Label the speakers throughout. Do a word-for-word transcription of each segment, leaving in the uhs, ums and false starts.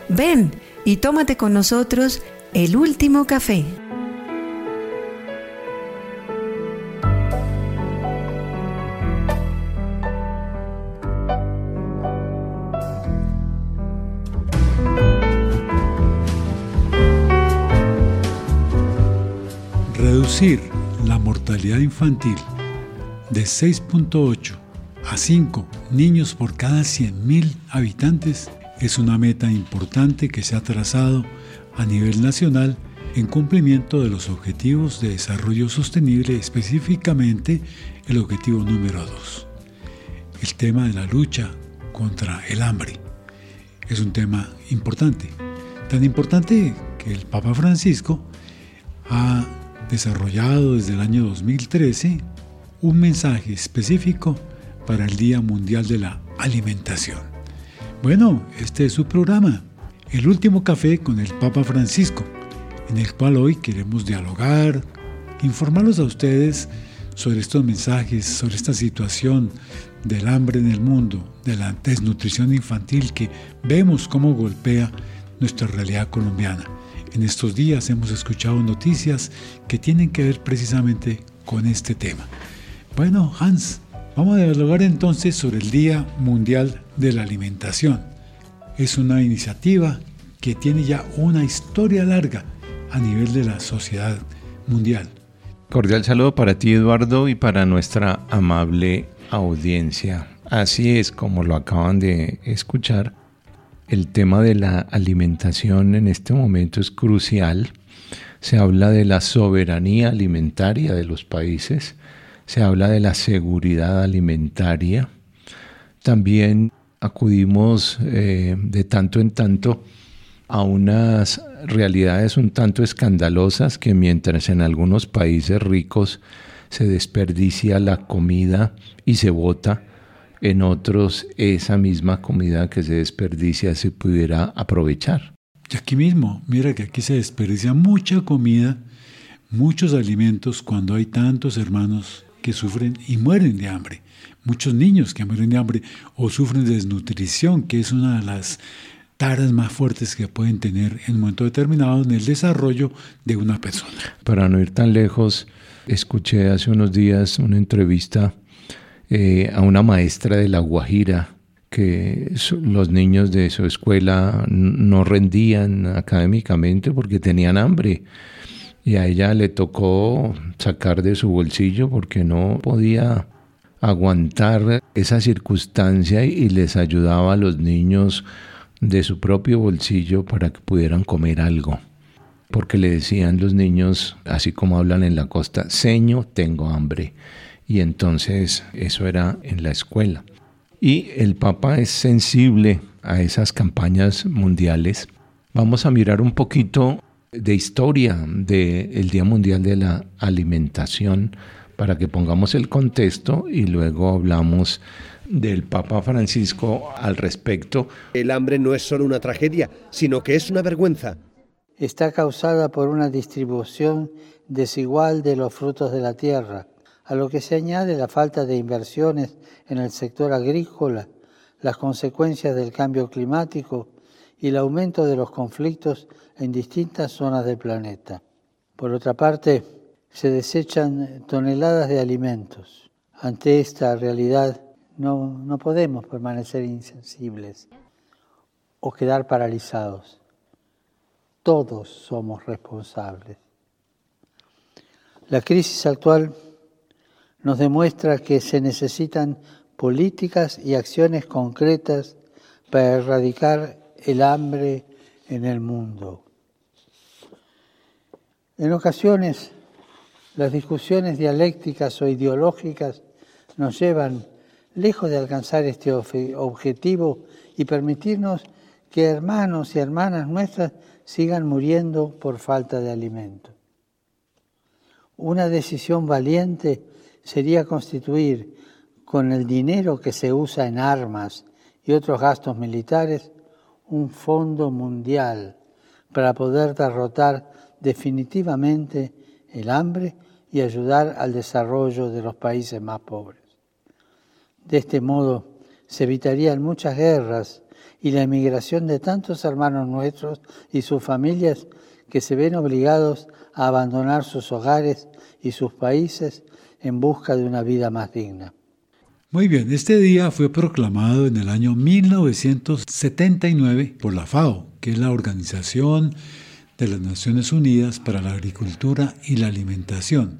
Speaker 1: Ven y tómate con nosotros el último café.
Speaker 2: Reducir la mortalidad infantil de seis punto ocho a cinco niños por cada cien mil habitantes es una meta importante que se ha trazado a nivel nacional en cumplimiento de los Objetivos de Desarrollo Sostenible, específicamente el objetivo número dos. El tema de la lucha contra el hambre es un tema importante, tan importante que el Papa Francisco ha desarrollado desde el año dos mil trece un mensaje específico para el Día Mundial de la Alimentación. Bueno, este es su programa, El Último Café con el Papa Francisco, en el cual hoy queremos dialogar, informarlos a ustedes sobre estos mensajes, sobre esta situación del hambre en el mundo, de la desnutrición infantil que vemos cómo golpea nuestra realidad colombiana. En estos días hemos escuchado noticias que tienen que ver precisamente con este tema. Bueno, Hans, vamos a dialogar entonces sobre el Día Mundial de la Alimentación. Es una iniciativa que tiene ya una historia larga a nivel de la sociedad mundial.
Speaker 3: Cordial saludo para ti, Eduardo, y para nuestra amable audiencia. Así es, como lo acaban de escuchar, el tema de la alimentación en este momento es crucial. Se habla de la soberanía alimentaria de los países, se habla de la seguridad alimentaria. También acudimos eh, de tanto en tanto a unas realidades un tanto escandalosas que mientras en algunos países ricos se desperdicia la comida y se bota, en otros esa misma comida que se desperdicia se pudiera aprovechar.
Speaker 2: Y aquí mismo, mira que aquí se desperdicia mucha comida, muchos alimentos cuando hay tantos hermanos que sufren y mueren de hambre. Muchos niños que mueren de hambre o sufren de desnutrición, que es una de las taras más fuertes que pueden tener en un momento determinado en el desarrollo de una persona.
Speaker 3: Para no ir tan lejos, escuché hace unos días una entrevista eh, a una maestra de La Guajira, que los niños de su escuela no rendían académicamente porque tenían hambre. Y a ella le tocó sacar de su bolsillo porque no podía aguantar esa circunstancia y les ayudaba a los niños de su propio bolsillo para que pudieran comer algo. Porque le decían los niños, así como hablan en la costa, seño, tengo hambre. Y entonces eso era en la escuela. Y el Papa es sensible a esas campañas mundiales. Vamos a mirar un poquito de historia del Día Mundial de la Alimentación para que pongamos el contexto y luego hablamos del Papa Francisco al respecto.
Speaker 4: El hambre no es solo una tragedia, sino que es una vergüenza.
Speaker 5: Está causada por una distribución desigual de los frutos de la tierra, a lo que se añade la falta de inversiones en el sector agrícola, las consecuencias del cambio climático y el aumento de los conflictos en distintas zonas del planeta. Por otra parte, se desechan toneladas de alimentos. Ante esta realidad no, no podemos permanecer insensibles o quedar paralizados. Todos somos responsables. La crisis actual nos demuestra que se necesitan políticas y acciones concretas para erradicar el hambre en el mundo. En ocasiones, las discusiones dialécticas o ideológicas nos llevan lejos de alcanzar este objetivo y permitirnos que hermanos y hermanas nuestras sigan muriendo por falta de alimento. Una decisión valiente sería constituir, con el dinero que se usa en armas y otros gastos militares, un fondo mundial para poder derrotar definitivamente el hambre y ayudar al desarrollo de los países más pobres. De este modo, se evitarían muchas guerras y la emigración de tantos hermanos nuestros y sus familias que se ven obligados a abandonar sus hogares y sus países en busca de una vida más digna.
Speaker 2: Muy bien, este día fue proclamado en el año mil novecientos setenta y nueve por la FAO, que es la Organización de las Naciones Unidas para la Agricultura y la Alimentación.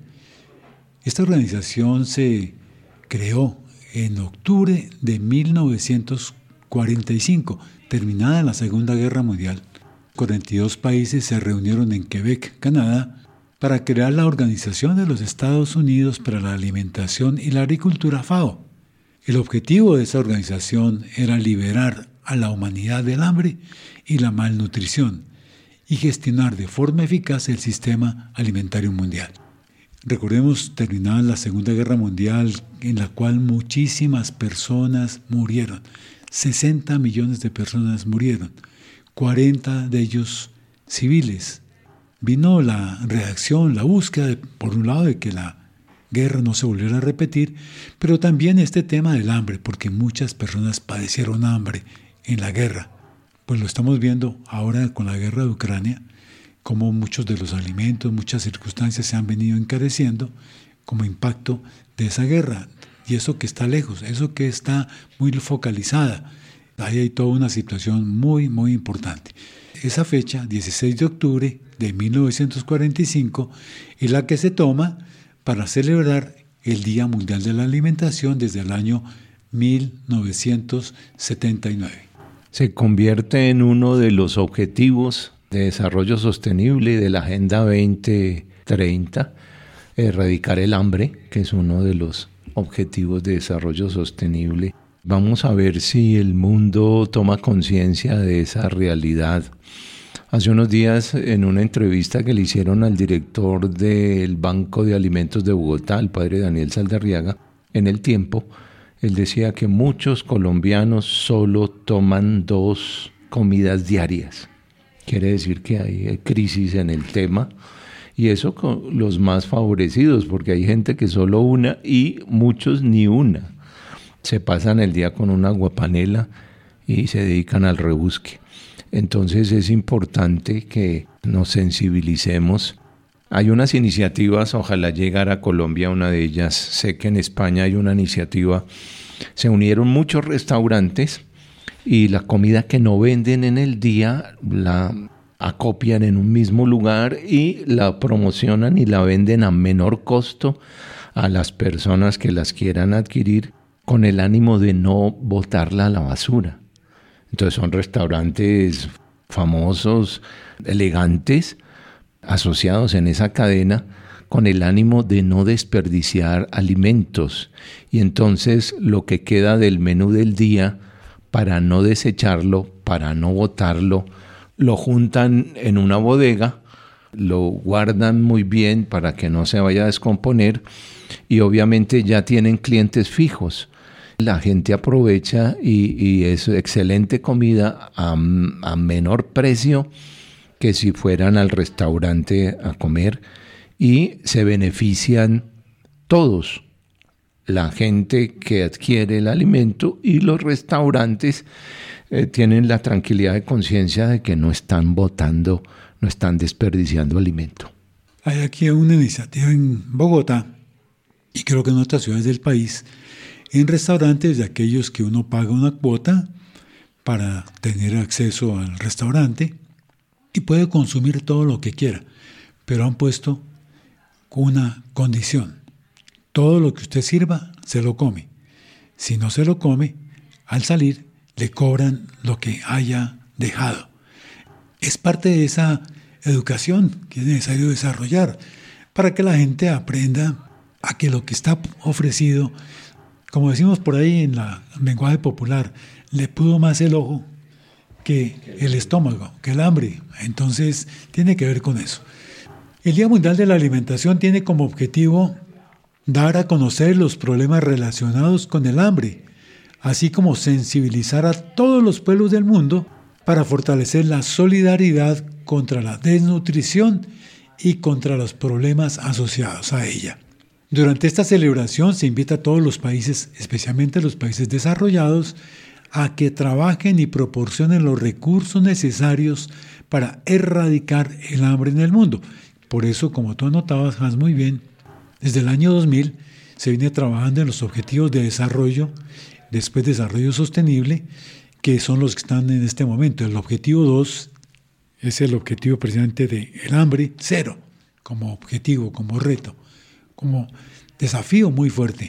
Speaker 2: Esta organización se creó en octubre de mil novecientos cuarenta y cinco, terminada la Segunda Guerra Mundial. cuarenta y dos países se reunieron en Quebec, Canadá, para crear la Organización de los Estados Unidos para la Alimentación y la Agricultura, FAO. El objetivo de esa organización era liberar a la humanidad del hambre y la malnutrición y gestionar de forma eficaz el sistema alimentario mundial. Recordemos, terminada la Segunda Guerra Mundial, en la cual muchísimas personas murieron. sesenta millones de personas murieron, cuarenta de ellos civiles. Vino la reacción, la búsqueda, de, por un lado, de que la guerra no se volviera a repetir, pero también este tema del hambre, porque muchas personas padecieron hambre en la guerra. Pues lo estamos viendo ahora con la guerra de Ucrania, como muchos de los alimentos, muchas circunstancias se han venido encareciendo como impacto de esa guerra. Y eso que está lejos, eso que está muy focalizada. Ahí hay toda una situación muy, muy importante. Esa fecha, dieciséis de octubre de mil novecientos cuarenta y cinco, es la que se toma para celebrar el Día Mundial de la Alimentación desde el año mil novecientos setenta y nueve.
Speaker 3: Se convierte en uno de los objetivos de desarrollo sostenible de la Agenda veinte treinta, erradicar el hambre, que es uno de los objetivos de desarrollo sostenible. Vamos a ver si el mundo toma conciencia de esa realidad. Hace unos días, en una entrevista que le hicieron al director del Banco de Alimentos de Bogotá, el padre Daniel Saldarriaga, en El Tiempo, él decía que muchos colombianos solo toman dos comidas diarias. Quiere decir que hay crisis en el tema, y eso con los más favorecidos, porque hay gente que solo una y muchos ni una. Se pasan el día con una aguapanela y se dedican al rebusque. Entonces es importante que nos sensibilicemos. Hay unas iniciativas, ojalá llegara a Colombia una de ellas. Sé que en España hay una iniciativa. Se unieron muchos restaurantes y la comida que no venden en el día la acopian en un mismo lugar y la promocionan y la venden a menor costo a las personas que las quieran adquirir, con el ánimo de no botarla a la basura. Entonces son restaurantes famosos, elegantes, asociados en esa cadena, con el ánimo de no desperdiciar alimentos. Y entonces lo que queda del menú del día, para no desecharlo, para no botarlo, lo juntan en una bodega, lo guardan muy bien para que no se vaya a descomponer, y obviamente ya tienen clientes fijos. La gente aprovecha y, y es excelente comida a, a menor precio que si fueran al restaurante a comer, y se benefician todos, la gente que adquiere el alimento y los restaurantes eh, tienen la tranquilidad de conciencia de que no están botando, no están desperdiciando alimento.
Speaker 2: Hay aquí una iniciativa en Bogotá y creo que en otras ciudades del país, en restaurantes de aquellos que uno paga una cuota para tener acceso al restaurante y puede consumir todo lo que quiera, pero han puesto una condición: todo lo que usted sirva se lo come. Si no se lo come, al salir le cobran lo que haya dejado. Es parte de esa educación que es necesario desarrollar para que la gente aprenda a que lo que está ofrecido, como decimos por ahí en la en lenguaje popular, le pudo más el ojo que el estómago, que el hambre. Entonces tiene que ver con eso. El Día Mundial de la Alimentación tiene como objetivo dar a conocer los problemas relacionados con el hambre, así como sensibilizar a todos los pueblos del mundo para fortalecer la solidaridad contra la desnutrición y contra los problemas asociados a ella. Durante esta celebración se invita a todos los países, especialmente los países desarrollados, a que trabajen y proporcionen los recursos necesarios para erradicar el hambre en el mundo. Por eso, como tú anotabas, Hans, muy bien, desde el año dos mil se viene trabajando en los objetivos de desarrollo, después desarrollo sostenible, que son los que están en este momento. El objetivo dos es el objetivo precisamente del hambre cero, como objetivo, como reto, como desafío muy fuerte.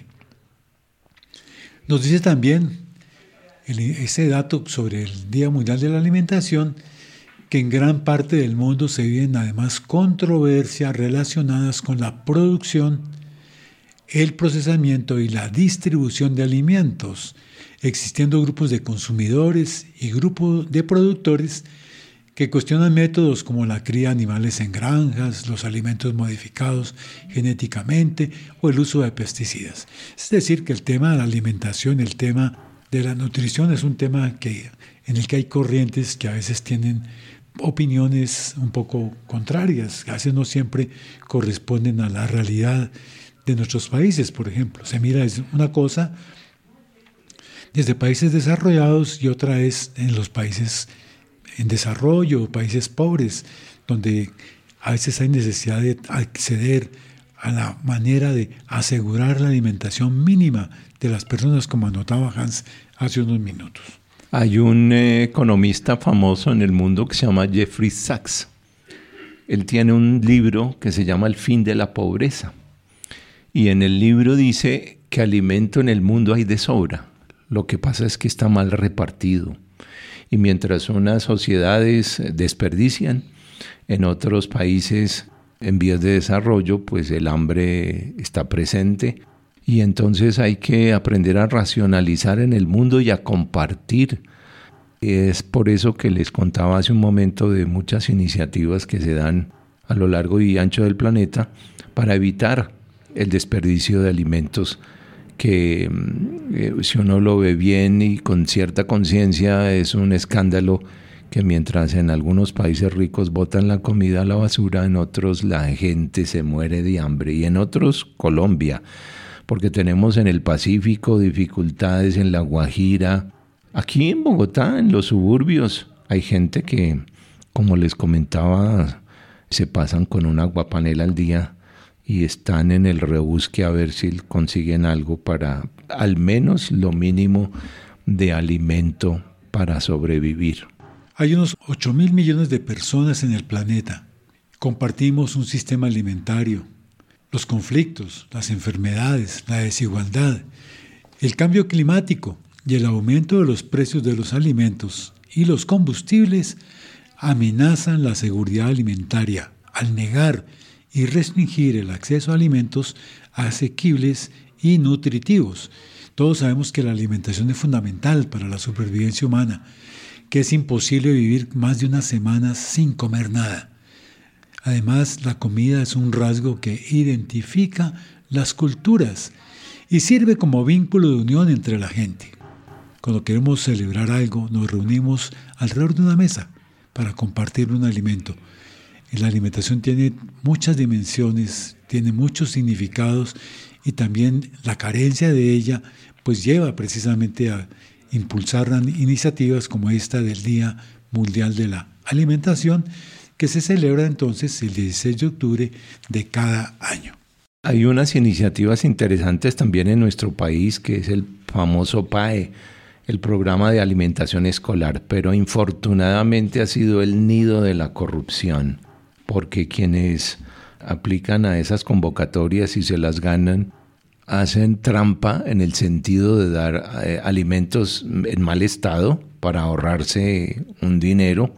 Speaker 2: Nos dice también el, ese dato sobre el Día Mundial de la Alimentación, que en gran parte del mundo se viven además controversias relacionadas con la producción, el procesamiento y la distribución de alimentos, existiendo grupos de consumidores y grupos de productores que cuestionan métodos como la cría de animales en granjas, los alimentos modificados genéticamente o el uso de pesticidas. Es decir, que el tema de la alimentación, el tema de la nutrición es un tema que, en el que hay corrientes que a veces tienen opiniones un poco contrarias, que a veces no siempre corresponden a la realidad de nuestros países. Por ejemplo, se mira es una cosa desde países desarrollados y otra es en los países en desarrollo, países pobres, donde a veces hay necesidad de acceder a la manera de asegurar la alimentación mínima de las personas, como anotaba Hans hace unos minutos.
Speaker 3: Hay un eh, economista famoso en el mundo que se llama Jeffrey Sachs. Él tiene un libro que se llama El fin de la pobreza. Y en el libro dice que alimento en el mundo hay de sobra. Lo que pasa es que está mal repartido. Y mientras unas sociedades desperdician, en otros países en vías de desarrollo, pues el hambre está presente. Y entonces hay que aprender a racionalizar en el mundo y a compartir. Es por eso que les contaba hace un momento de muchas iniciativas que se dan a lo largo y ancho del planeta para evitar el desperdicio de alimentos que eh, si uno lo ve bien y con cierta conciencia es un escándalo que mientras en algunos países ricos botan la comida a la basura, en otros la gente se muere de hambre y en otros Colombia, porque tenemos en el Pacífico dificultades en La Guajira. Aquí en Bogotá, en los suburbios, hay gente que, como les comentaba, se pasan con un aguapanela al día y están en el rebusque a ver si consiguen algo para al menos lo mínimo de alimento para sobrevivir.
Speaker 2: Hay unos ocho mil millones de personas en el planeta. Compartimos un sistema alimentario. Los conflictos, las enfermedades, la desigualdad, el cambio climático y el aumento de los precios de los alimentos y los combustibles amenazan la seguridad alimentaria al negar y restringir el acceso a alimentos asequibles y nutritivos. Todos sabemos que la alimentación es fundamental para la supervivencia humana, que es imposible vivir más de unas semanas sin comer nada. Además, la comida es un rasgo que identifica las culturas y sirve como vínculo de unión entre la gente. Cuando queremos celebrar algo, nos reunimos alrededor de una mesa para compartir un alimento. Y la alimentación tiene muchas dimensiones, tiene muchos significados y también la carencia de ella pues lleva precisamente a impulsar iniciativas como esta del Día Mundial de la Alimentación, que se celebra entonces el dieciséis de octubre de cada año.
Speaker 3: Hay unas iniciativas interesantes también en nuestro país, que es el famoso P A E, el Programa de Alimentación Escolar, pero infortunadamente ha sido el nido de la corrupción, porque quienes aplican a esas convocatorias y se las ganan, hacen trampa en el sentido de dar eh, alimentos en mal estado para ahorrarse un dinero,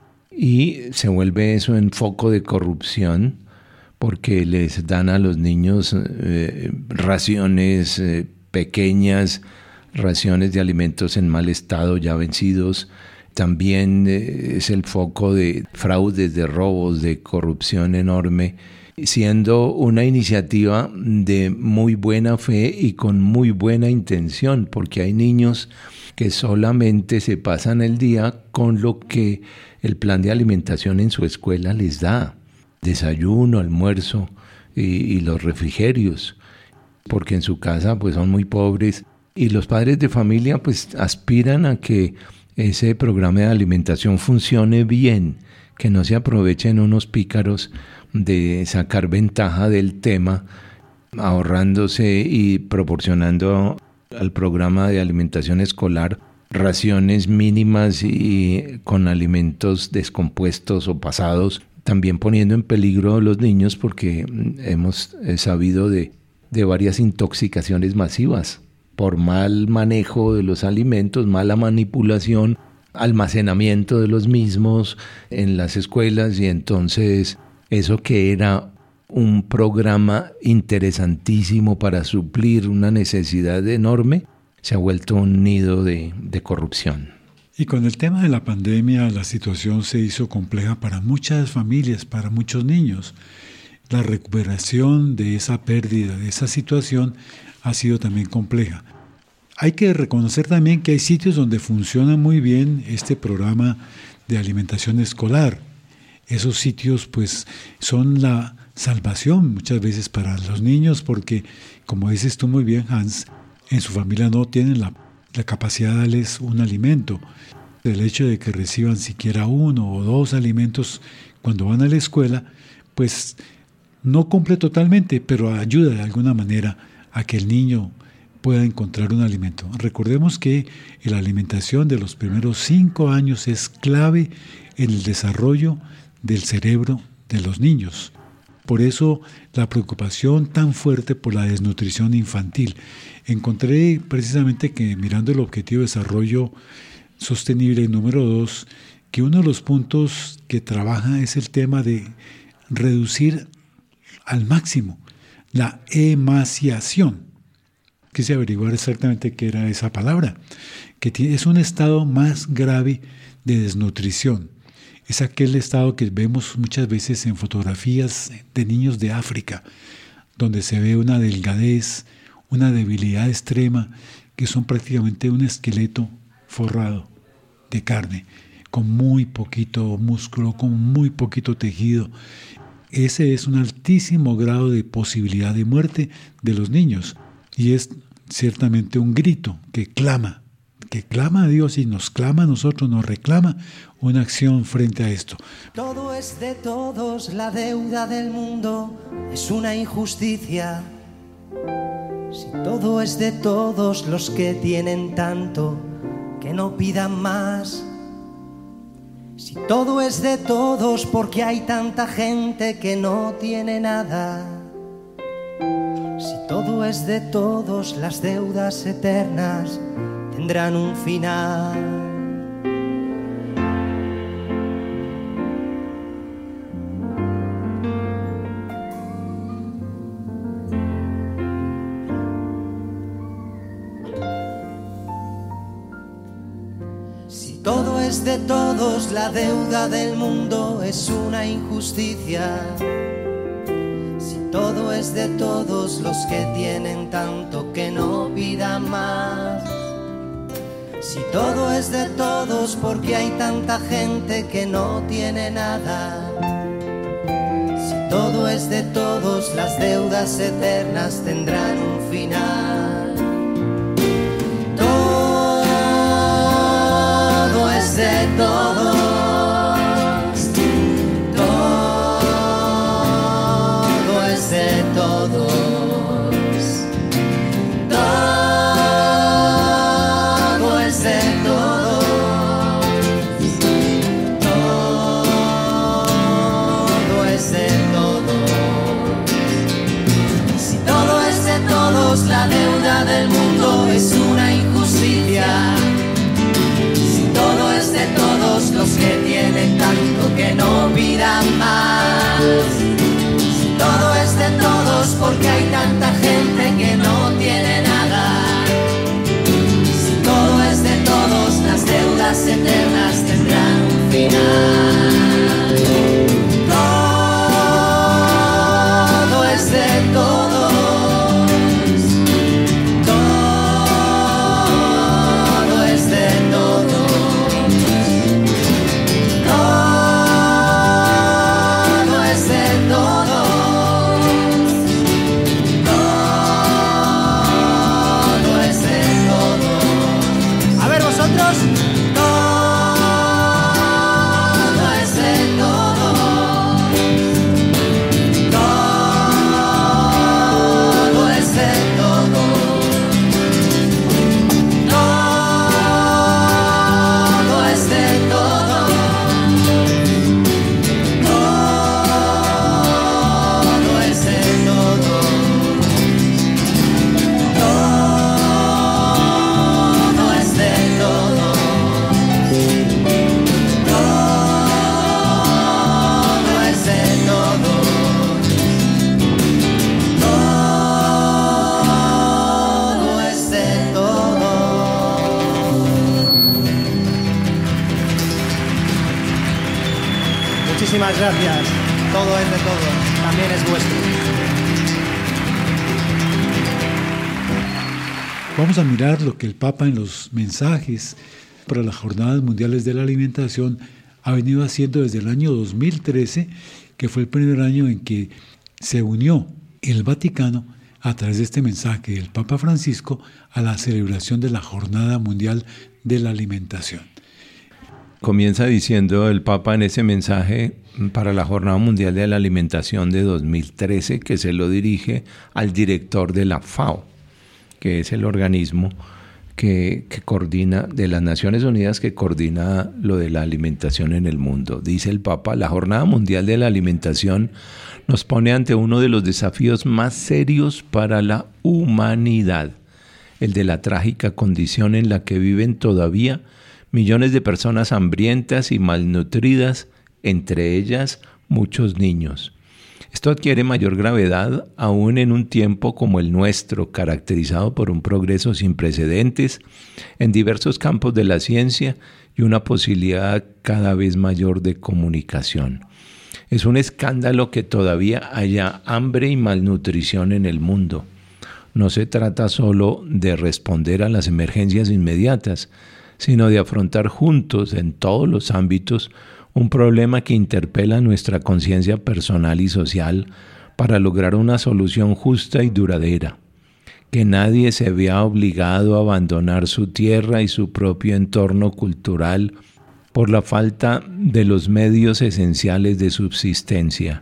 Speaker 3: y se vuelve eso en foco de corrupción porque les dan a los niños eh, raciones eh, pequeñas, raciones de alimentos en mal estado ya vencidos. También eh, es el foco de fraudes, de robos, de corrupción enorme, siendo una iniciativa de muy buena fe y con muy buena intención, porque hay niños que solamente se pasan el día con lo que el plan de alimentación en su escuela les da, desayuno, almuerzo y, y los refrigerios, porque en su casa pues son muy pobres Y los padres de familia pues aspiran a que ese programa de alimentación funcione bien, que no se aprovechen unos pícaros de sacar ventaja del tema, ahorrándose y proporcionando al programa de alimentación escolar raciones mínimas y con alimentos descompuestos o pasados, también poniendo en peligro a los niños porque hemos sabido de, de varias intoxicaciones masivas por mal manejo de los alimentos, mala manipulación, almacenamiento de los mismos en las escuelas, y entonces eso que era un programa interesantísimo para suplir una necesidad enorme, se ha vuelto un nido de, de corrupción.
Speaker 2: Y con el tema de la pandemia, la situación se hizo compleja para muchas familias, para muchos niños. La recuperación de esa pérdida, de esa situación, ha sido también compleja. Hay que reconocer también que hay sitios donde funciona muy bien este programa de alimentación escolar. Esos sitios pues son la salvación muchas veces para los niños porque, como dices tú muy bien, Hans, en su familia no tienen la, la capacidad de darles un alimento. El hecho de que reciban siquiera uno o dos alimentos cuando van a la escuela, pues no cumple totalmente, pero ayuda de alguna manera a que el niño pueda encontrar un alimento. Recordemos que la alimentación de los primeros cinco años es clave en el desarrollo del cerebro de los niños. Por eso la preocupación tan fuerte por la desnutrición infantil. Encontré precisamente que mirando el Objetivo de Desarrollo Sostenible número dos, que uno de los puntos que trabaja es el tema de reducir al máximo la emaciación. Quise averiguar exactamente qué era esa palabra, que es un estado más grave de desnutrición. Es aquel estado que vemos muchas veces en fotografías de niños de África, donde se ve una delgadez, una debilidad extrema, que son prácticamente un esqueleto forrado de carne, con muy poquito músculo, con muy poquito tejido. Ese es un altísimo grado de posibilidad de muerte de los niños, y es ciertamente un grito que clama, que clama a Dios y nos clama a nosotros, nos reclama una acción frente a esto.
Speaker 6: Todo es de todos, la deuda del mundo es una injusticia. Si todo es de todos los que tienen tanto, que no pidan más. Si todo es de todos, porque hay tanta gente que no tiene nada. Si todo es de todos, las deudas eternas tendrán un final. Si todo es de todos, la deuda del mundo es una injusticia. Si todo es de todos los que tienen tanto, que no pidan más. Si todo es de todos, porque hay tanta gente que no tiene nada. Si todo es de todos, las deudas eternas tendrán un final. Todo es de todos. Todo es de todos. La deuda del mundo es una injusticia. Si todo es de todos los que tienen tanto, que no pidan más. Si todo es de todos, porque hay tanta gente que no tiene nada. Si todo es de todos, las deudas eternas tendrán un final. Todo es de todos. Todo es de Muchísimas gracias. Todo es de todos, también es vuestro.
Speaker 2: Vamos a mirar lo que el Papa en los mensajes para las Jornadas Mundiales de la Alimentación ha venido haciendo desde el año dos mil trece, que fue el primer año en que se unió el Vaticano a través de este mensaje del Papa Francisco a la celebración de la Jornada Mundial de la Alimentación.
Speaker 3: Comienza diciendo el Papa en ese mensaje para la Jornada Mundial de la Alimentación de dos mil trece, que se lo dirige al director de la F A O, que es el organismo que, que coordina, de las Naciones Unidas, que coordina lo de la alimentación en el mundo. Dice el Papa, la Jornada Mundial de la Alimentación nos pone ante uno de los desafíos más serios para la humanidad, el de la trágica condición en la que viven todavía millones de personas hambrientas y malnutridas, entre ellas muchos niños. Esto adquiere mayor gravedad aún en un tiempo como el nuestro, caracterizado por un progreso sin precedentes en diversos campos de la ciencia y una posibilidad cada vez mayor de comunicación. Es un escándalo que todavía haya hambre y malnutrición en el mundo. No se trata solo de responder a las emergencias inmediatas, sino de afrontar juntos en todos los ámbitos un problema que interpela nuestra conciencia personal y social para lograr una solución justa y duradera. Que nadie se vea obligado a abandonar su tierra y su propio entorno cultural por la falta de los medios esenciales de subsistencia.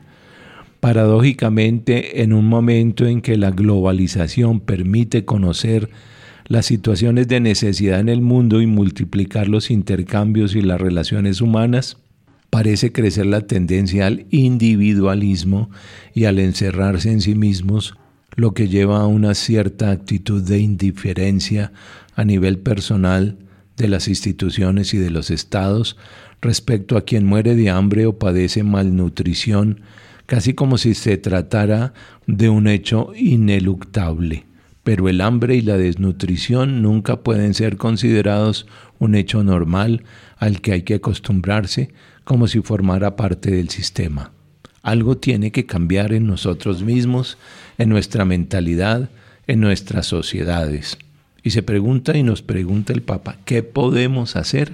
Speaker 3: Paradójicamente, en un momento en que la globalización permite conocer las situaciones de necesidad en el mundo y multiplicar los intercambios y las relaciones humanas, parece crecer la tendencia al individualismo y al encerrarse en sí mismos, lo que lleva a una cierta actitud de indiferencia a nivel personal de las instituciones y de los estados respecto a quien muere de hambre o padece malnutrición, casi como si se tratara de un hecho ineluctable. Pero el hambre y la desnutrición nunca pueden ser considerados un hecho normal al que hay que acostumbrarse como si formara parte del sistema. Algo tiene que cambiar en nosotros mismos, en nuestra mentalidad, en nuestras sociedades. Y se pregunta y nos pregunta el Papa, ¿qué podemos hacer?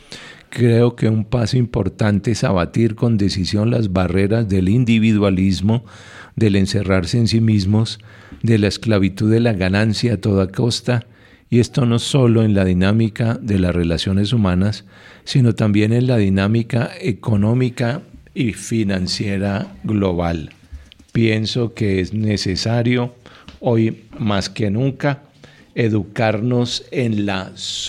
Speaker 3: Creo que un paso importante es abatir con decisión las barreras del individualismo, del encerrarse en sí mismos, de la esclavitud de la ganancia a toda costa, y esto no solo en la dinámica de las relaciones humanas, sino también en la dinámica económica y financiera global. Pienso que es necesario, hoy más que nunca, educarnos en la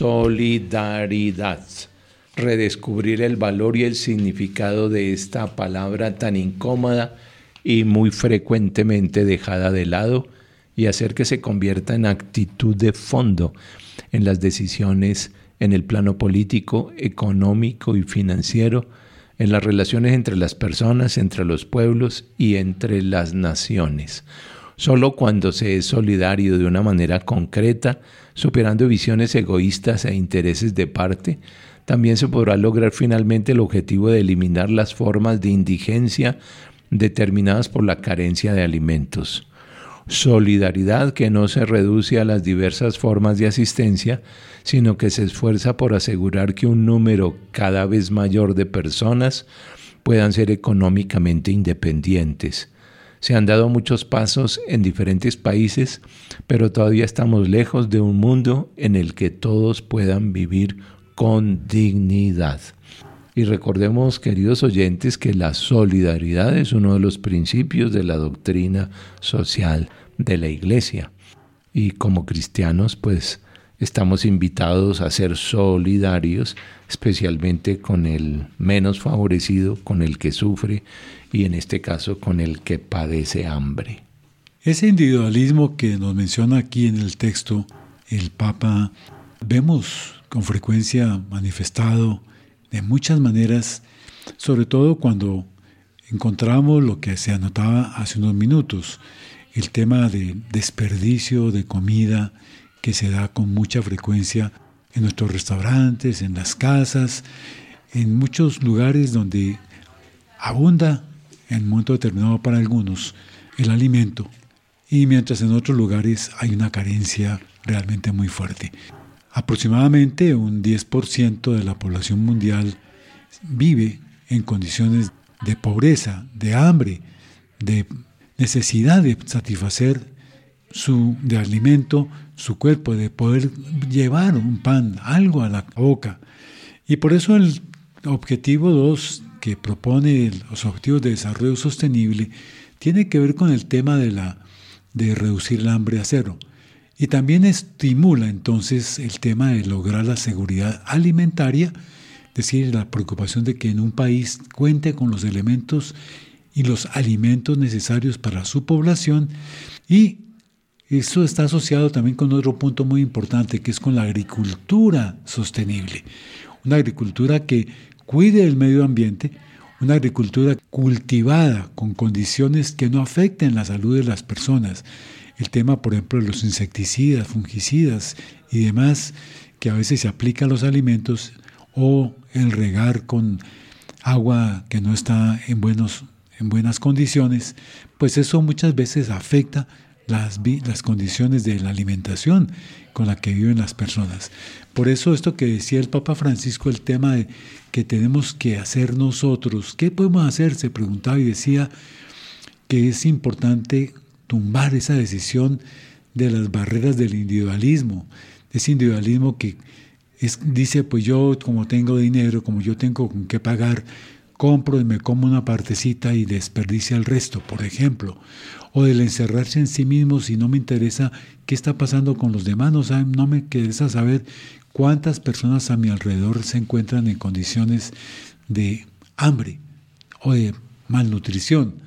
Speaker 3: solidaridad, redescubrir el valor y el significado de esta palabra tan incómoda y muy frecuentemente dejada de lado, y hacer que se convierta en actitud de fondo en las decisiones en el plano político, económico y financiero, en las relaciones entre las personas, entre los pueblos y entre las naciones. Solo cuando se es solidario de una manera concreta, superando visiones egoístas e intereses de parte, también se podrá lograr finalmente el objetivo de eliminar las formas de indigencia determinadas por la carencia de alimentos. Solidaridad que no se reduce a las diversas formas de asistencia, sino que se esfuerza por asegurar que un número cada vez mayor de personas puedan ser económicamente independientes. Se han dado muchos pasos en diferentes países, pero todavía estamos lejos de un mundo en el que todos puedan vivir con dignidad. Y recordemos, queridos oyentes, que la solidaridad es uno de los principios de la doctrina social de la Iglesia. Y como cristianos, pues, estamos invitados a ser solidarios, especialmente con el menos favorecido, con el que sufre y en este caso con el que padece hambre.
Speaker 2: Ese individualismo que nos menciona aquí en el texto el Papa, vemos con frecuencia manifestado de muchas maneras, sobre todo cuando encontramos lo que se anotaba hace unos minutos, el tema de desperdicio de comida que se da con mucha frecuencia en nuestros restaurantes, en las casas, en muchos lugares donde abunda en un momento determinado para algunos el alimento, y mientras en otros lugares hay una carencia realmente muy fuerte. Aproximadamente un diez por ciento de la población mundial vive en condiciones de pobreza, de hambre, de necesidad de satisfacer su de alimento, su cuerpo, de poder llevar un pan, algo a la boca. Y por eso el objetivo dos que propone los Objetivos de Desarrollo Sostenible tiene que ver con el tema de, la, de reducir el hambre a cero. Y también estimula entonces el tema de lograr la seguridad alimentaria, es decir, la preocupación de que en un país cuente con los elementos y los alimentos necesarios para su población. Y eso está asociado también con otro punto muy importante, que es con la agricultura sostenible. Una agricultura que cuide el medio ambiente, una agricultura cultivada con condiciones que no afecten la salud de las personas. El tema, por ejemplo, de los insecticidas, fungicidas y demás, que a veces se aplica a los alimentos, o el regar con agua que no está en, buenos, en buenas condiciones, pues eso muchas veces afecta Las, las condiciones de la alimentación con la que viven las personas. Por eso esto que decía el Papa Francisco, el tema de que tenemos que hacer nosotros, ¿qué podemos hacer? Se preguntaba y decía que es importante tumbar esa decisión de las barreras del individualismo, ese individualismo que es, dice, pues yo como tengo dinero, como yo tengo con qué pagar, compro y me como una partecita y desperdicia el resto, por ejemplo. O del encerrarse en sí mismo si no me interesa qué está pasando con los demás, no, saben, no me interesa saber cuántas personas a mi alrededor se encuentran en condiciones de hambre o de malnutrición.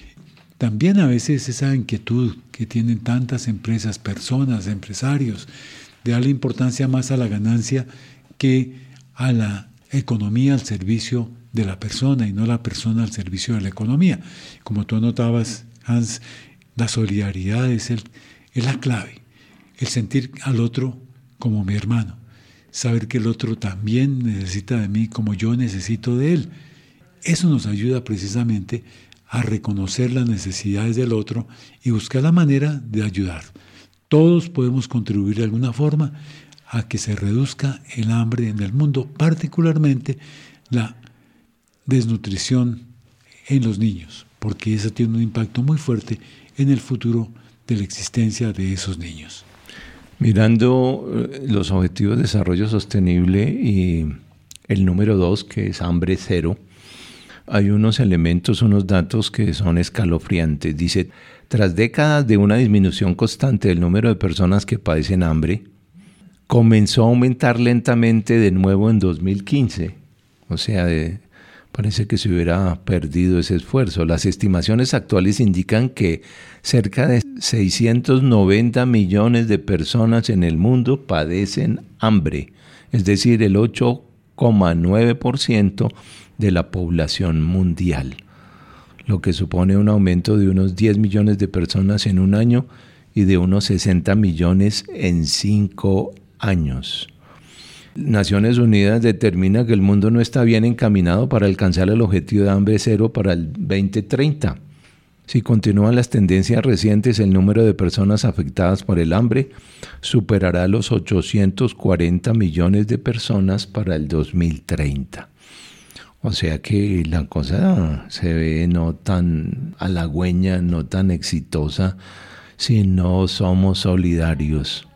Speaker 2: También a veces esa inquietud que tienen tantas empresas, personas, empresarios, de darle importancia más a la ganancia que a la economía al servicio de la persona y no la persona al servicio de la economía. Como tú anotabas, Hans, la solidaridad es, el, es la clave, el sentir al otro como mi hermano, saber que el otro también necesita de mí como yo necesito de él. Eso nos ayuda precisamente a reconocer las necesidades del otro y buscar la manera de ayudar. Todos podemos contribuir de alguna forma a que se reduzca el hambre en el mundo, particularmente la desnutrición en los niños, porque eso tiene un impacto muy fuerte en el futuro de la existencia de esos niños.
Speaker 3: Mirando los Objetivos de Desarrollo Sostenible y el número dos, que es hambre cero, hay unos elementos, unos datos que son escalofriantes. Dice, tras décadas de una disminución constante del número de personas que padecen hambre, comenzó a aumentar lentamente de nuevo en dos mil quince. O sea, de, parece que se hubiera perdido ese esfuerzo. Las estimaciones actuales indican que cerca de seiscientos noventa millones de personas en el mundo padecen hambre, es decir, el ocho coma nueve por ciento de la población mundial, lo que supone un aumento de unos diez millones de personas en un año y de unos sesenta millones en cinco años. Naciones Unidas determina que el mundo no está bien encaminado para alcanzar el objetivo de hambre cero para el veinte treinta. Si continúan las tendencias recientes, el número de personas afectadas por el hambre superará los ochocientos cuarenta millones de personas para el dos mil treinta. O sea que la cosa se ve no tan halagüeña, no tan exitosa, si no somos solidarios.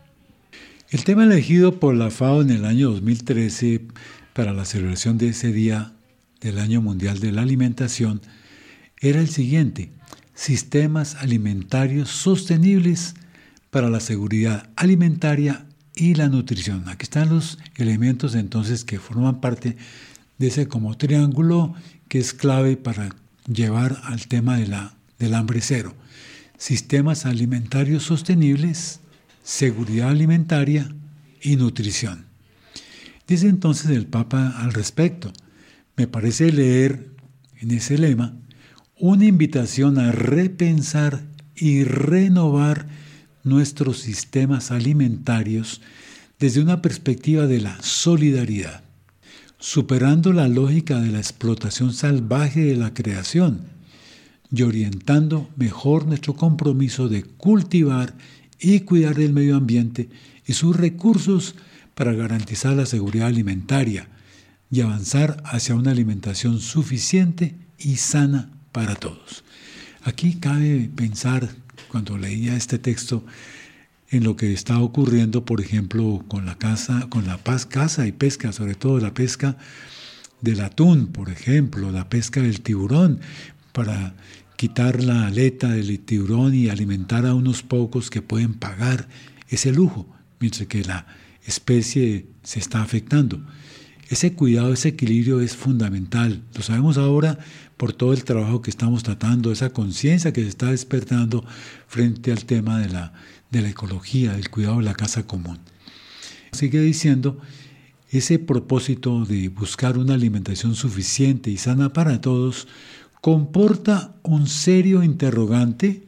Speaker 2: El tema elegido por la F A O en el año dos mil trece para la celebración de ese día del Año Mundial de la Alimentación era el siguiente: sistemas alimentarios sostenibles para la seguridad alimentaria y la nutrición. Aquí están los elementos entonces que forman parte de ese como triángulo que es clave para llevar al tema de la, del hambre cero. Sistemas alimentarios sostenibles, seguridad alimentaria y nutrición. Dice entonces el Papa al respecto: me parece leer en ese lema una invitación a repensar y renovar nuestros sistemas alimentarios desde una perspectiva de la solidaridad. superando la lógica de la explotación salvaje de la creación y orientando mejor nuestro compromiso de cultivar y cuidar del medio ambiente y sus recursos para garantizar la seguridad alimentaria y avanzar hacia una alimentación suficiente y sana para todos. Aquí cabe pensar, cuando leía este texto, en lo que está ocurriendo, por ejemplo, con la caza, con la paz, caza y pesca, sobre todo la pesca del atún, por ejemplo, la pesca del tiburón, para quitar la aleta del tiburón y alimentar a unos pocos que pueden pagar ese lujo, mientras que la especie se está afectando. Ese cuidado, ese equilibrio es fundamental. Lo sabemos ahora por todo el trabajo que estamos tratando, esa conciencia que se está despertando frente al tema de la, de la ecología, del cuidado de la casa común. Sigue diciendo, ese propósito de buscar una alimentación suficiente y sana para todos comporta un serio interrogante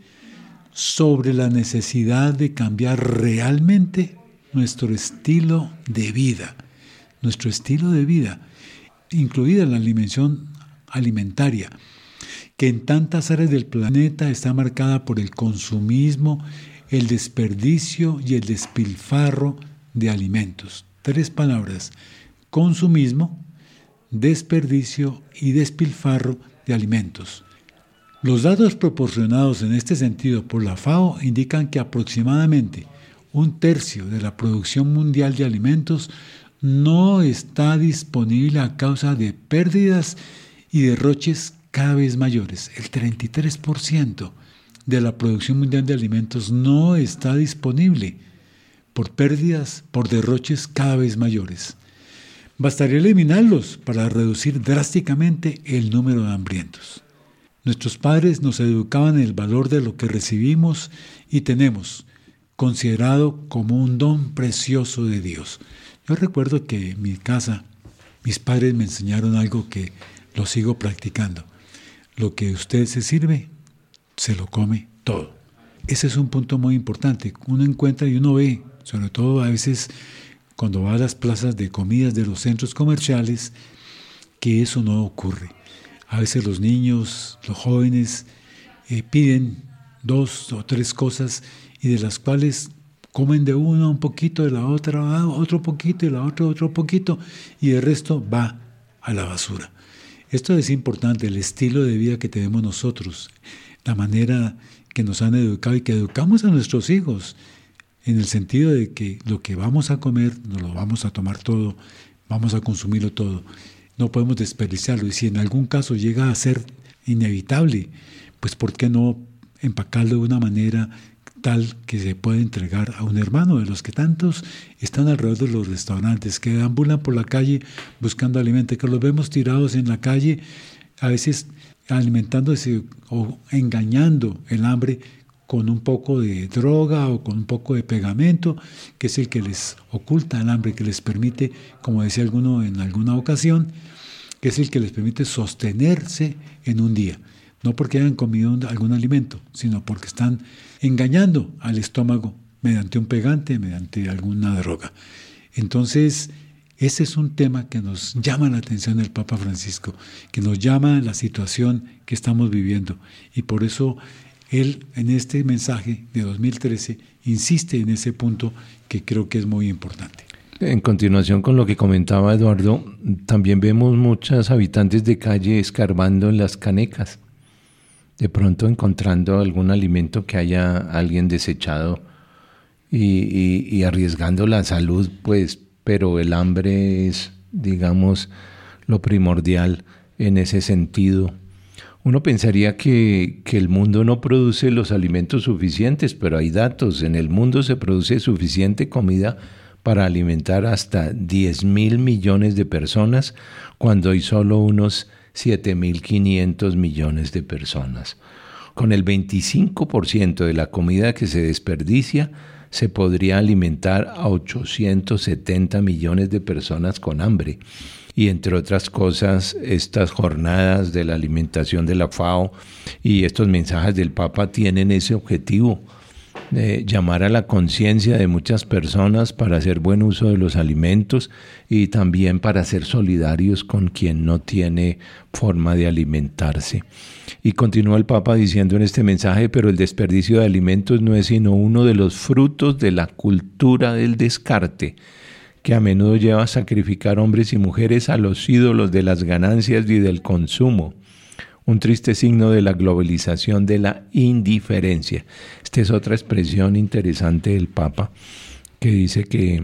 Speaker 2: sobre la necesidad de cambiar realmente nuestro estilo de vida. Nuestro estilo de vida, incluida la dimensión alimentaria, que en tantas áreas del planeta está marcada por el consumismo, el desperdicio y el despilfarro de alimentos. Tres palabras: consumismo, desperdicio y despilfarro de alimentos. Los datos proporcionados en este sentido por la FAO indican que aproximadamente un tercio de la producción mundial de alimentos no está disponible a causa de pérdidas y derroches cada vez mayores. El treinta y tres por ciento de la producción mundial de alimentos no está disponible por pérdidas, por derroches cada vez mayores. Bastaría eliminarlos para reducir drásticamente el número de hambrientos. Nuestros padres nos educaban en el valor de lo que recibimos y tenemos, considerado como un don precioso de Dios. Yo recuerdo que en mi casa mis padres me enseñaron algo que lo sigo practicando. Lo que usted se sirve, se lo come todo. Ese es un punto muy importante. Uno encuentra y uno ve, sobre todo a veces cuando va a las plazas de comidas de los centros comerciales, que eso no ocurre. A veces los niños, los jóvenes, eh, piden dos o tres cosas y de las cuales comen de una un poquito, de la otra otro poquito, y la otra otro poquito, y el resto va a la basura. Esto es importante, el estilo de vida que tenemos nosotros, la manera que nos han educado y que educamos a nuestros hijos, en el sentido de que lo que vamos a comer, nos lo vamos a tomar todo, vamos a consumirlo todo, no podemos desperdiciarlo, y si en algún caso llega a ser inevitable, pues ¿por qué no empacarlo de una manera tal que se puede entregar a un hermano de los que tantos están alrededor de los restaurantes, que ambulan por la calle buscando alimento, que los vemos tirados en la calle, a veces alimentándose o engañando el hambre con un poco de droga o con un poco de pegamento, que es el que les oculta el hambre, que les permite, como decía alguno en alguna ocasión, que es el que les permite sostenerse en un día. No porque hayan comido algún alimento, sino porque están engañando al estómago mediante un pegante, mediante alguna droga. Entonces, ese es un tema que nos llama la atención del Papa Francisco, que nos llama la situación que estamos viviendo. Y por eso él, en este mensaje de dos mil trece, insiste en ese punto que creo que es muy importante.
Speaker 3: En continuación con lo que comentaba Eduardo, también vemos muchos habitantes de calle escarbando en las canecas, de pronto encontrando algún alimento que haya alguien desechado y, y, y arriesgando la salud, pues, pero el hambre es, digamos, lo primordial en ese sentido. Uno pensaría que, que el mundo no produce los alimentos suficientes, pero hay datos. En el mundo se produce suficiente comida para alimentar hasta diez mil millones de personas, cuando hay solo unos siete mil quinientos millones de personas. Con el veinticinco por ciento de la comida que se desperdicia, se podría alimentar a ochocientos setenta millones de personas con hambre. Y entre otras cosas, estas jornadas de la alimentación de la FAO y estos mensajes del Papa tienen ese objetivo eh, llamar a la conciencia de muchas personas para hacer buen uso de los alimentos y también para ser solidarios con quien no tiene forma de alimentarse. Y continúa el Papa diciendo en este mensaje: pero el desperdicio de alimentos no es sino uno de los frutos de la cultura del descarte, que a menudo lleva a sacrificar hombres y mujeres a los ídolos de las ganancias y del consumo. Un triste signo de la globalización de la indiferencia. Esta es otra expresión interesante del Papa, que dice que,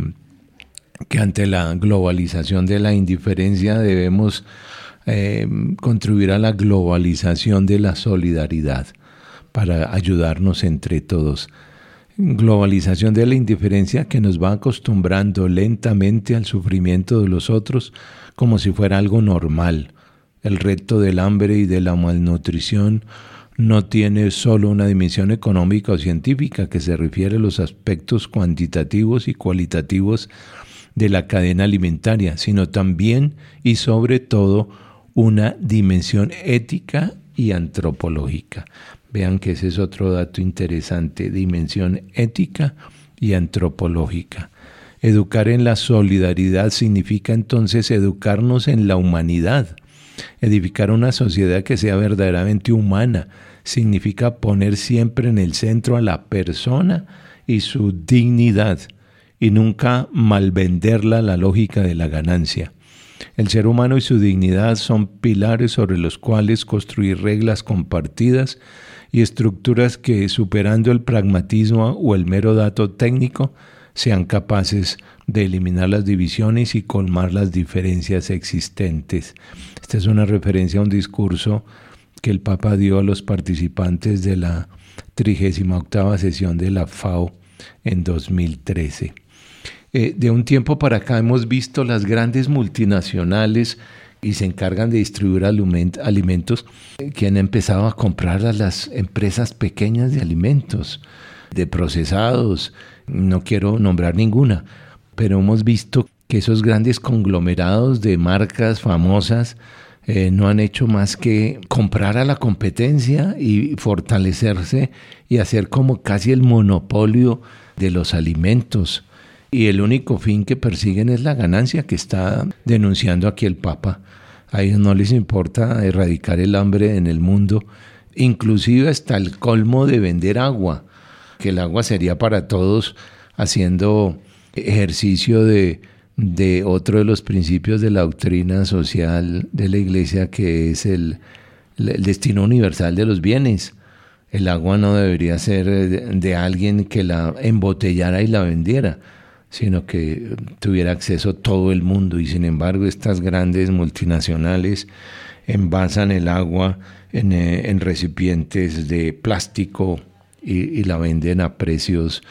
Speaker 3: que ante la globalización de la indiferencia debemos eh, contribuir a la globalización de la solidaridad para ayudarnos entre todos. Globalización de la indiferencia que nos va acostumbrando lentamente al sufrimiento de los otros como si fuera algo normal. El reto del hambre y de la malnutrición no tiene solo una dimensión económica o científica que se refiere a los aspectos cuantitativos y cualitativos de la cadena alimentaria, sino también y sobre todo una dimensión ética y antropológica. Vean que ese es otro dato interesante: dimensión ética y antropológica. Educar en la solidaridad significa entonces educarnos en la humanidad. Edificar una sociedad que sea verdaderamente humana significa poner siempre en el centro a la persona y su dignidad, y nunca malvenderla a la lógica de la ganancia. El ser humano y su dignidad son pilares sobre los cuales construir reglas compartidas y estructuras que, superando el pragmatismo o el mero dato técnico, sean capaces de eliminar las divisiones y colmar las diferencias existentes. Esta es una referencia a un discurso que el Papa dio a los participantes de la trigésima octava sesión de la FAO en dos mil trece. Eh, de un tiempo para acá hemos visto las grandes multinacionales y se encargan de distribuir aliment- alimentos que han empezado a comprar a las empresas pequeñas de alimentos, de procesados. No quiero nombrar ninguna, pero hemos visto que esos grandes conglomerados de marcas famosas eh, no han hecho más que comprar a la competencia y fortalecerse y hacer como casi el monopolio de los alimentos. Y el único fin que persiguen es la ganancia, que está denunciando aquí el Papa. A ellos no les importa erradicar el hambre en el mundo, inclusive hasta el colmo de vender agua, que el agua sería para todos, haciendo ejercicio de, de otro de los principios de la doctrina social de la Iglesia, que es el, el destino universal de los bienes. El agua no debería ser de, de alguien que la embotellara y la vendiera, sino que tuviera acceso todo el mundo. Y sin embargo, estas grandes multinacionales envasan el agua en, en recipientes de plástico y, y la venden a precios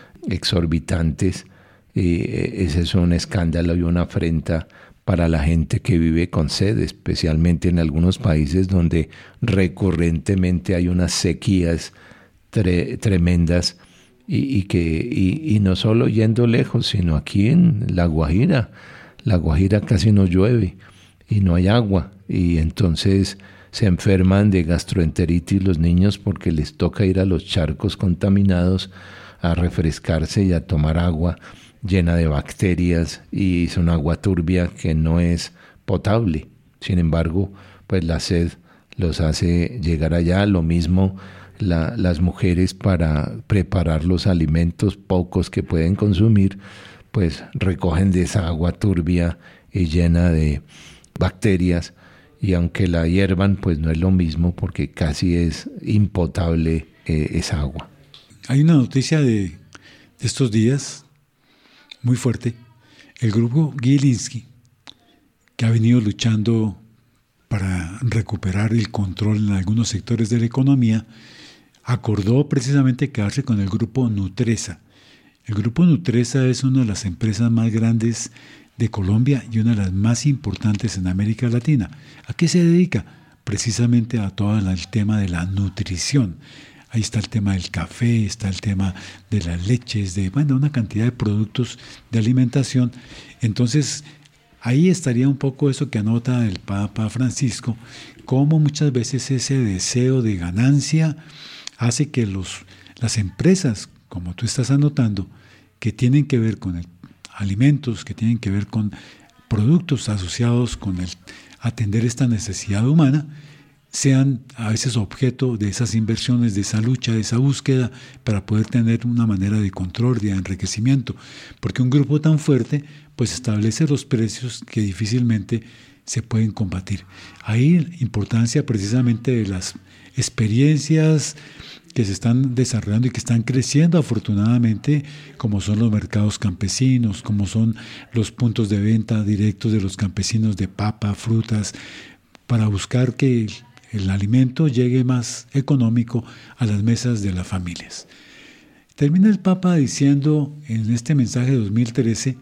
Speaker 3: exorbitantes. Y ese es un escándalo y una afrenta para la gente que vive con sed, especialmente en algunos países donde recurrentemente hay unas sequías tre- tremendas y, y, que, y, y no solo yendo lejos, sino aquí en La Guajira. La Guajira casi no llueve y no hay agua, y entonces se enferman de gastroenteritis los niños porque les toca ir a los charcos contaminados a refrescarse y a tomar agua llena de bacterias, y es un agua turbia que no es potable. Sin embargo, pues la sed los hace llegar allá. Lo mismo la, las mujeres, para preparar los alimentos pocos que pueden consumir, pues recogen de esa agua turbia y llena de bacterias, y aunque la hiervan, pues no es lo mismo porque casi es impotable eh, esa agua.
Speaker 2: Hay una noticia de, de estos días muy fuerte. El grupo Gilinski, que ha venido luchando para recuperar el control en algunos sectores de la economía, acordó precisamente quedarse con el grupo Nutresa. El grupo Nutresa es una de las empresas más grandes de Colombia y una de las más importantes en América Latina. ¿A qué se dedica? Precisamente a todo el tema de la nutrición. Ahí está el tema del café, está el tema de las leches, de bueno, una cantidad de productos de alimentación. Entonces, ahí estaría un poco eso que anota el Papa Francisco, cómo muchas veces ese deseo de ganancia hace que los, las empresas como tú estás anotando, que tienen que ver con el, alimentos, que tienen que ver con productos asociados con el atender esta necesidad humana, sean a veces objeto de esas inversiones, de esa lucha, de esa búsqueda, para poder tener una manera de control, de enriquecimiento, porque un grupo tan fuerte pues establece los precios que difícilmente se pueden combatir. Ahí la importancia precisamente de las experiencias que se están desarrollando y que están creciendo afortunadamente, como son los mercados campesinos, como son los puntos de venta directos de los campesinos de papa, frutas, para buscar que el alimento llegue más económico a las mesas de las familias. Termina el Papa diciendo en este mensaje de dos mil trece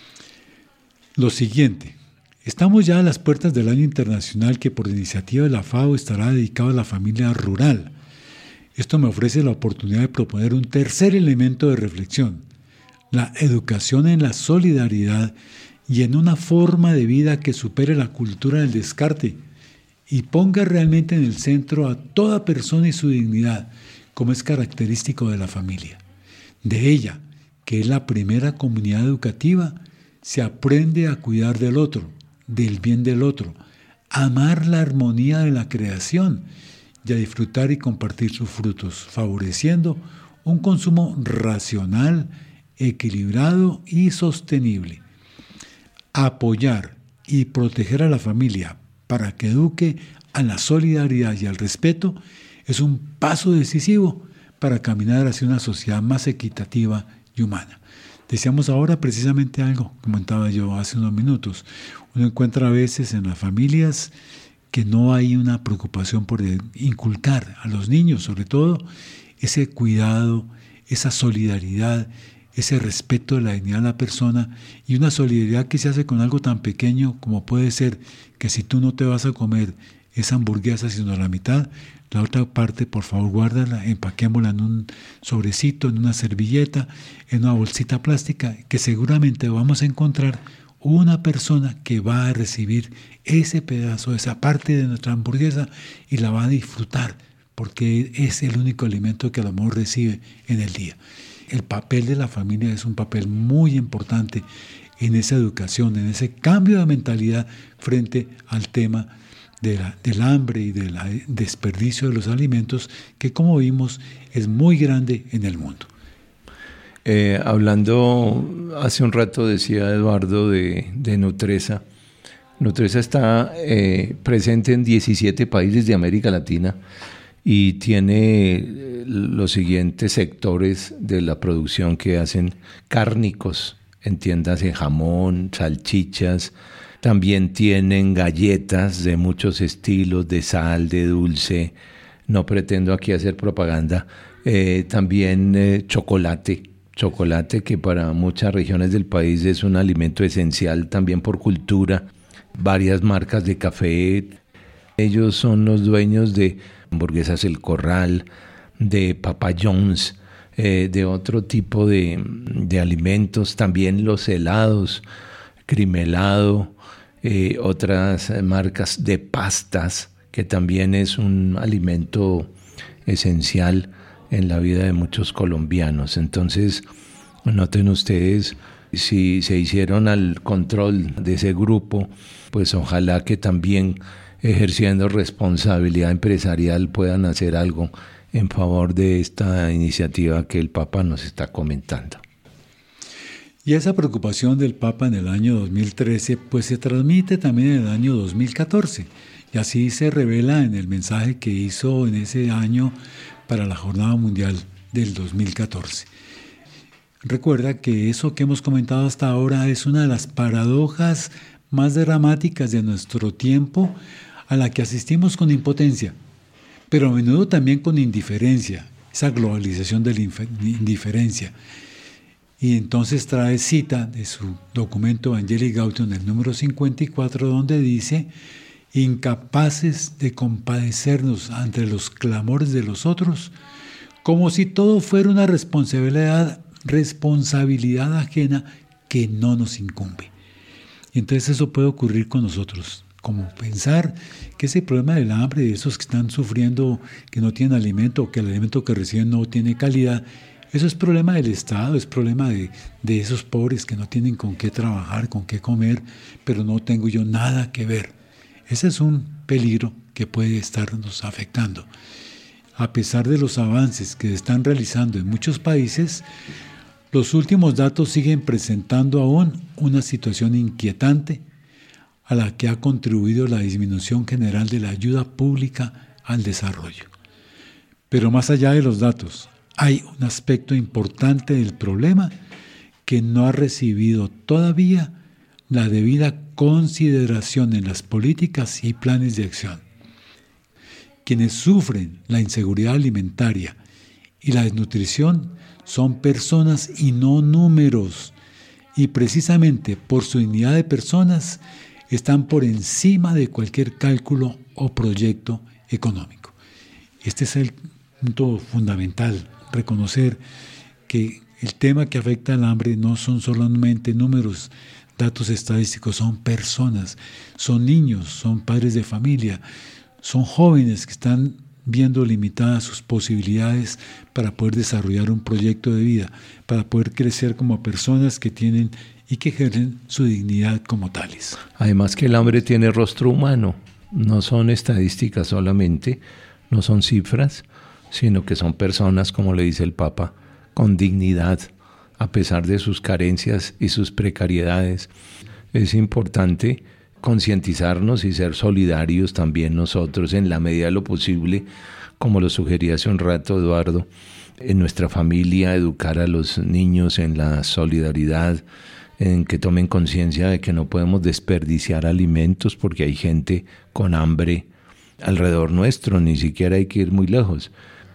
Speaker 2: lo siguiente: estamos ya a las puertas del año internacional que por iniciativa de la FAO estará dedicado a la familia rural. Esto me ofrece la oportunidad de proponer un tercer elemento de reflexión: la educación en la solidaridad y en una forma de vida que supere la cultura del descarte y ponga realmente en el centro a toda persona y su dignidad, como es característico de la familia. De ella, que es la primera comunidad educativa, se aprende a cuidar del otro, del bien del otro, a amar la armonía de la creación y a disfrutar y compartir sus frutos, favoreciendo un consumo racional, equilibrado y sostenible. Apoyar y proteger a la familia para que eduque a la solidaridad y al respeto es un paso decisivo para caminar hacia una sociedad más equitativa y humana. Decíamos ahora precisamente algo, comentaba yo hace unos minutos. Uno encuentra a veces en las familias que no hay una preocupación por inculcar a los niños, sobre todo, ese cuidado, esa solidaridad, ese respeto de la dignidad de la persona, y una solidaridad que se hace con algo tan pequeño como puede ser que si tú no te vas a comer esa hamburguesa sino la mitad, la otra parte por favor guárdala, empaquémosla en un sobrecito, en una servilleta, en una bolsita plástica, que seguramente vamos a encontrar una persona que va a recibir ese pedazo, esa parte de nuestra hamburguesa y la va a disfrutar, porque es el único alimento que a lo mejor recibe en el día. El papel de la familia es un papel muy importante en esa educación, en ese cambio de mentalidad frente al tema de la, del hambre y del desperdicio de los alimentos, que como vimos es muy grande en el mundo.
Speaker 3: Eh, hablando hace un rato, decía Eduardo, de, de Nutresa. Nutresa está eh, presente en diecisiete países de América Latina y tiene los siguientes sectores de la producción que hacen cárnicos, entiéndase jamón, salchichas. También tienen galletas de muchos estilos, de sal, de dulce. No pretendo aquí hacer propaganda. Eh, también eh, chocolate. Chocolate que para muchas regiones del país es un alimento esencial también por cultura. Varias marcas de café. Ellos son los dueños de Hamburguesas El Corral, de Papa John's, eh, de otro tipo de, de alimentos. También los helados, Crimelado, eh, otras marcas de pastas, que también es un alimento esencial en la vida de muchos colombianos. Entonces, noten ustedes, si se hicieron al control de ese grupo, pues ojalá que también ejerciendo responsabilidad empresarial puedan hacer algo en favor de esta iniciativa que el Papa nos está comentando.
Speaker 2: Y esa preocupación del Papa en el año dos mil trece pues se transmite también en el año dos mil catorce, y así se revela en el mensaje que hizo en ese año para la Jornada Mundial del dos mil catorce. Recuerda que eso que hemos comentado hasta ahora es una de las paradojas más dramáticas de nuestro tiempo, a la que asistimos con impotencia, pero a menudo también con indiferencia, esa globalización de la indiferencia. Y entonces trae cita de su documento Evangelii Gaudium, el número cincuenta y cuatro, donde dice: incapaces de compadecernos ante los clamores de los otros, como si todo fuera una responsabilidad, responsabilidad ajena que no nos incumbe. Y entonces eso puede ocurrir con nosotros, como pensar que ese problema del hambre, de esos que están sufriendo, que no tienen alimento, o que el alimento que reciben no tiene calidad, Eso es problema del Estado, es problema de, de esos pobres que no tienen con qué trabajar, con qué comer, pero no tengo yo nada que ver. Ese es un peligro que puede estarnos afectando. A pesar de los avances que se están realizando en muchos países, los últimos datos siguen presentando aún una situación inquietante a la que ha contribuido la disminución general de la ayuda pública al desarrollo. Pero más allá de los datos, hay un aspecto importante del problema que no ha recibido todavía la debida consideración en las políticas y planes de acción. Quienes sufren la inseguridad alimentaria y la desnutrición son personas y no números, y precisamente por su dignidad de personas están por encima de cualquier cálculo o proyecto económico. Este es el punto fundamental, reconocer que el tema que afecta al hambre no son solamente números, datos estadísticos, son personas, son niños, son padres de familia, son jóvenes que están viendo limitadas sus posibilidades para poder desarrollar un proyecto de vida, para poder crecer como personas que tienen y que ejercen su dignidad como tales.
Speaker 3: Además que el hambre tiene rostro humano, no son estadísticas solamente, no son cifras, sino que son personas, como le dice el Papa, con dignidad, a pesar de sus carencias y sus precariedades. Es importante concientizarnos y ser solidarios también nosotros en la medida de lo posible, como lo sugería hace un rato Eduardo, en nuestra familia, educar a los niños en la solidaridad, en que tomen conciencia de que no podemos desperdiciar alimentos porque hay gente con hambre alrededor nuestro, ni siquiera hay que ir muy lejos.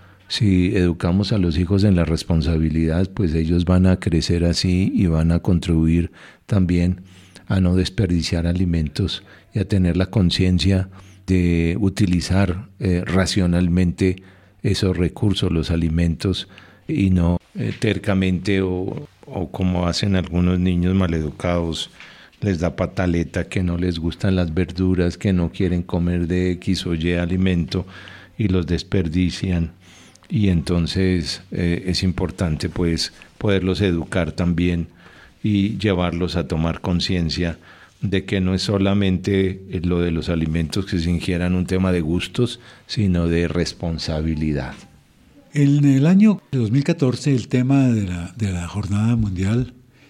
Speaker 3: Si educamos a los hijos en la responsabilidad, pues ellos van a crecer así y van a contribuir también a no desperdiciar alimentos y a tener la conciencia de utilizar eh, racionalmente esos recursos, los alimentos, y no eh, tercamente o, o como hacen algunos niños maleducados, les da pataleta que no les gustan las verduras, que no quieren comer de X o Y alimento y los desperdician. Y entonces eh, es importante pues poderlos educar también y llevarlos a tomar conciencia de que no es solamente lo de los alimentos que se ingieran un tema de gustos, sino de responsabilidad.
Speaker 2: En el año dos mil catorce el tema de la, de la Jornada Mundial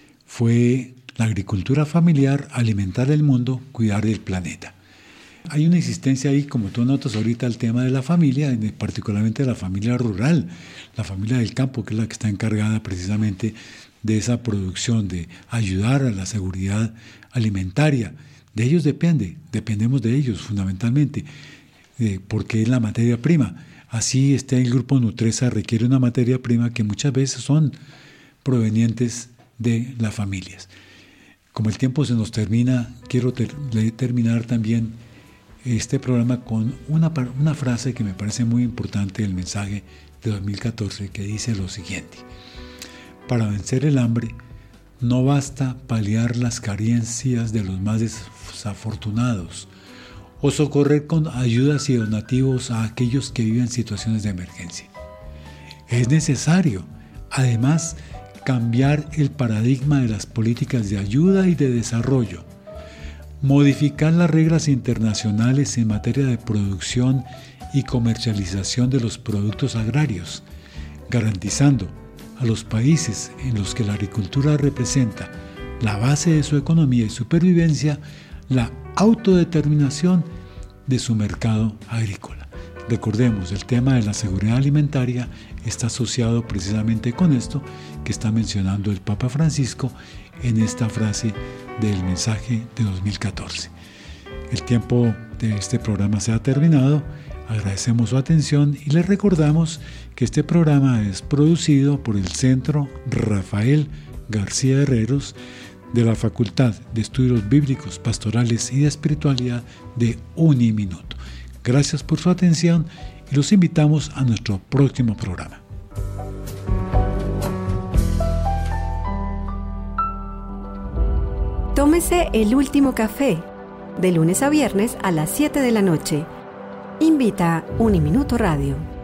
Speaker 2: fue la agricultura familiar, alimentar el mundo, cuidar del planeta. Hay una insistencia ahí, como tú notas ahorita, el tema de la familia, particularmente de la familia rural, la familia del campo, que es la que está encargada precisamente de esa producción, de ayudar a la seguridad alimentaria. De ellos depende, dependemos de ellos fundamentalmente, eh, porque es la materia prima. Así este, el grupo Nutresa requiere una materia prima que muchas veces son provenientes de las familias. Como el tiempo se nos termina, quiero ter- terminar también este programa con una, una frase que me parece muy importante del mensaje de dos mil catorce, que dice lo siguiente: para vencer el hambre no basta paliar las carencias de los más desafortunados o socorrer con ayudas y donativos a aquellos que viven situaciones de emergencia. Es necesario, además, cambiar el paradigma de las políticas de ayuda y de desarrollo, modificar las reglas internacionales en materia de producción y comercialización de los productos agrarios, garantizando a los países en los que la agricultura representa la base de su economía y supervivencia la autodeterminación de su mercado agrícola. Recordemos, el tema de la seguridad alimentaria está asociado precisamente con esto que está mencionando el Papa Francisco en esta frase del mensaje de dos mil catorce. El tiempo de este programa se ha terminado. Agradecemos su atención y les recordamos que este programa es producido por el Centro Rafael García Herreros de la Facultad de Estudios Bíblicos, Pastorales y de Espiritualidad de Uniminuto. Gracias por su atención y los invitamos a nuestro próximo programa.
Speaker 1: Tómese el último café, de lunes a viernes a las siete de la noche. Invita Uniminuto Radio.